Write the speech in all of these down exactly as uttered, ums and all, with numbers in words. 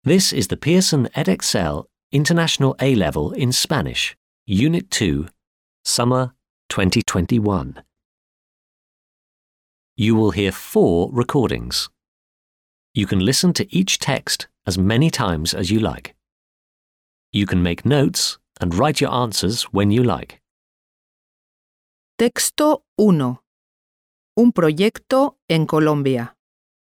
This is the Pearson Edexcel International A-Level in Spanish, Unit two, Summer twenty twenty-one. You will hear four recordings. You can listen to each text as many times as you like. You can make notes and write your answers when you like. Texto uno. Un proyecto en Colombia.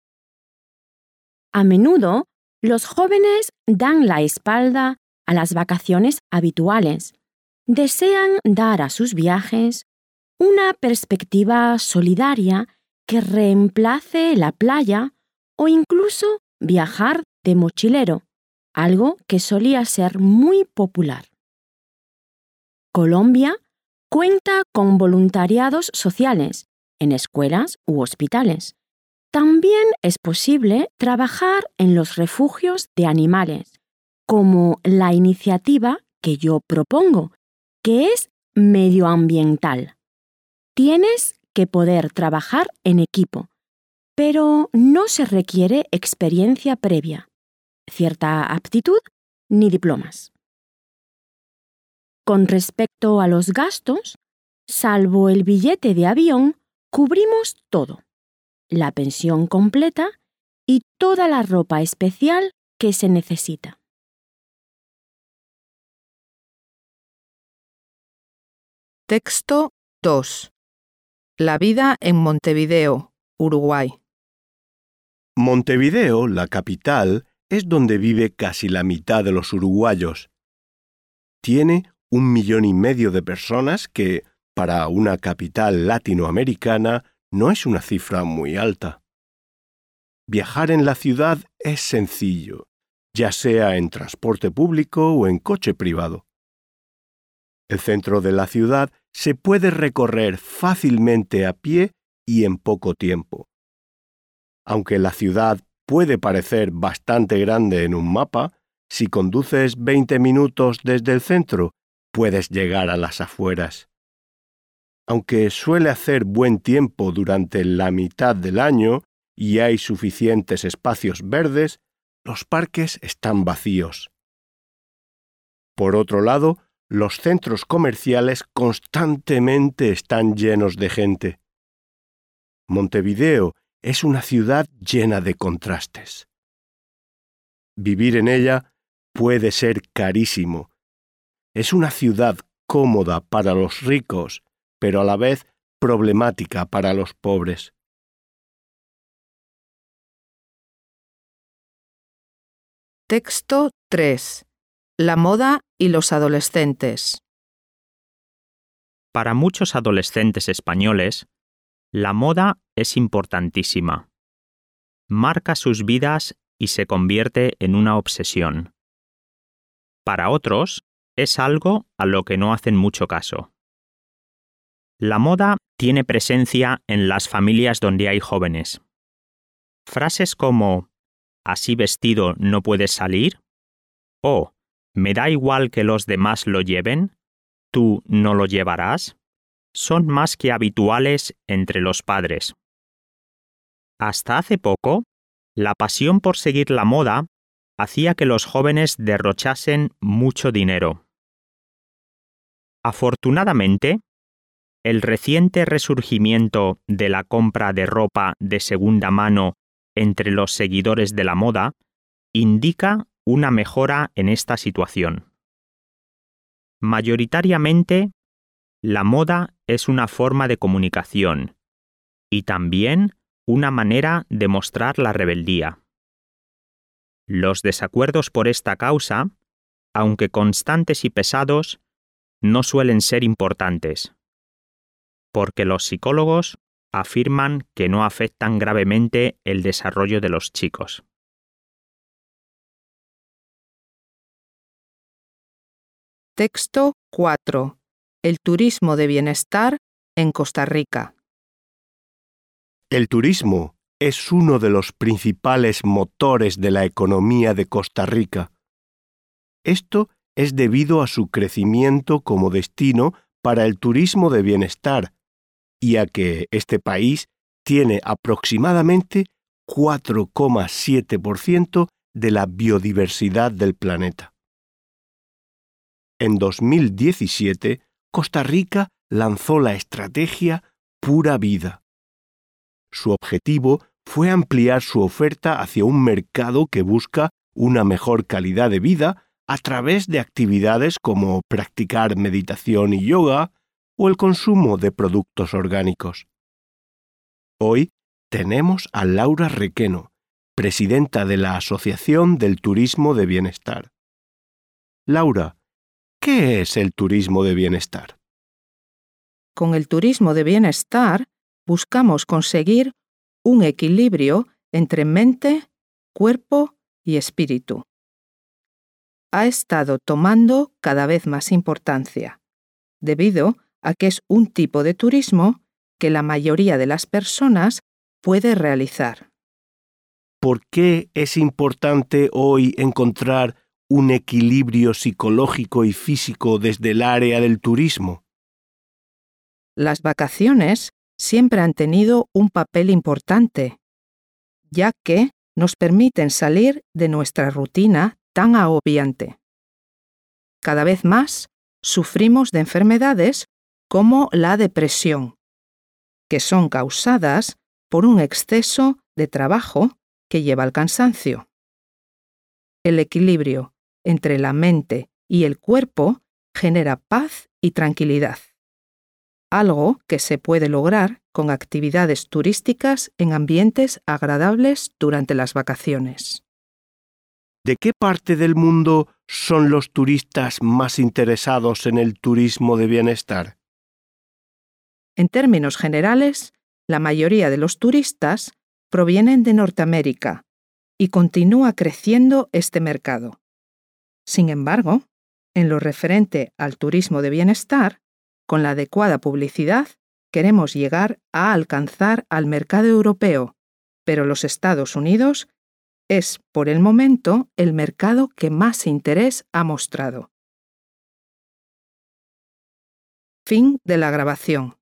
A menudo, los jóvenes dan la espalda a las vacaciones habituales. Desean dar a sus viajes una perspectiva solidaria que reemplace la playa o incluso viajar de mochilero, algo que solía ser muy popular. Colombia cuenta con voluntariados sociales en escuelas u hospitales. También es posible trabajar en los refugios de animales, como la iniciativa que yo propongo, que es medioambiental. Tienes que poder trabajar en equipo, pero no se requiere experiencia previa, cierta aptitud ni diplomas. Con respecto a los gastos, salvo el billete de avión, cubrimos todo, la pensión completa y toda la ropa especial que se necesita. Texto dos. La vida en Montevideo, Uruguay. Montevideo, la capital, es donde vive casi la mitad de los uruguayos. Tiene un millón y medio de personas que, para una capital latinoamericana, no es una cifra muy alta. Viajar en la ciudad es sencillo, ya sea en transporte público o en coche privado. El centro de la ciudad se puede recorrer fácilmente a pie y en poco tiempo. Aunque la ciudad puede parecer bastante grande en un mapa, si conduces veinte minutos desde el centro, puedes llegar a las afueras. Aunque suele hacer buen tiempo durante la mitad del año y hay suficientes espacios verdes, los parques están vacíos. Por otro lado, los centros comerciales constantemente están llenos de gente. Montevideo es una ciudad llena de contrastes. Vivir en ella puede ser carísimo. Es una ciudad cómoda para los ricos, pero a la vez problemática para los pobres. Texto tres. La moda y los adolescentes. Para muchos adolescentes españoles, la moda es importantísima. Marca sus vidas y se convierte en una obsesión. Para otros, es algo a lo que no hacen mucho caso. La moda tiene presencia en las familias donde hay jóvenes. Frases como «así vestido no puedes salir» o «me da igual que los demás lo lleven, tú no lo llevarás» son más que habituales entre los padres. Hasta hace poco, la pasión por seguir la moda hacía que los jóvenes derrochasen mucho dinero. Afortunadamente, el reciente resurgimiento de la compra de ropa de segunda mano entre los seguidores de la moda indica una mejora en esta situación. Mayoritariamente, la moda es una forma de comunicación y también una manera de mostrar la rebeldía. Los desacuerdos por esta causa, aunque constantes y pesados, no suelen ser importantes, porque los psicólogos afirman que no afectan gravemente el desarrollo de los chicos. Texto cuatro. El turismo de bienestar en Costa Rica. El turismo es uno de los principales motores de la economía de Costa Rica. Esto es debido a su crecimiento como destino para el turismo de bienestar y a que este país tiene aproximadamente cuatro coma siete por ciento de la biodiversidad del planeta. En dos mil diecisiete, Costa Rica lanzó la estrategia Pura Vida. Su objetivo fue ampliar su oferta hacia un mercado que busca una mejor calidad de vida a través de actividades como practicar meditación y yoga o el consumo de productos orgánicos. Hoy tenemos a Laura Requeno, presidenta de la Asociación del Turismo de Bienestar. Laura, ¿qué es el turismo de bienestar? Con el turismo de bienestar buscamos conseguir un equilibrio entre mente, cuerpo y espíritu. Ha estado tomando cada vez más importancia, debido a que es un tipo de turismo que la mayoría de las personas puede realizar. ¿Por qué es importante hoy encontrar un equilibrio psicológico y físico desde el área del turismo? Las vacaciones siempre han tenido un papel importante, ya que nos permiten salir de nuestra rutina tan agobiante. Cada vez más sufrimos de enfermedades como la depresión, que son causadas por un exceso de trabajo que lleva al cansancio. El equilibrio entre la mente y el cuerpo genera paz y tranquilidad, algo que se puede lograr con actividades turísticas en ambientes agradables durante las vacaciones. ¿De qué parte del mundo son los turistas más interesados en el turismo de bienestar? En términos generales, la mayoría de los turistas provienen de Norteamérica y continúa creciendo este mercado. Sin embargo, en lo referente al turismo de bienestar, con la adecuada publicidad, queremos llegar a alcanzar al mercado europeo, pero los Estados Unidos es, por el momento, el mercado que más interés ha mostrado. Fin de la grabación.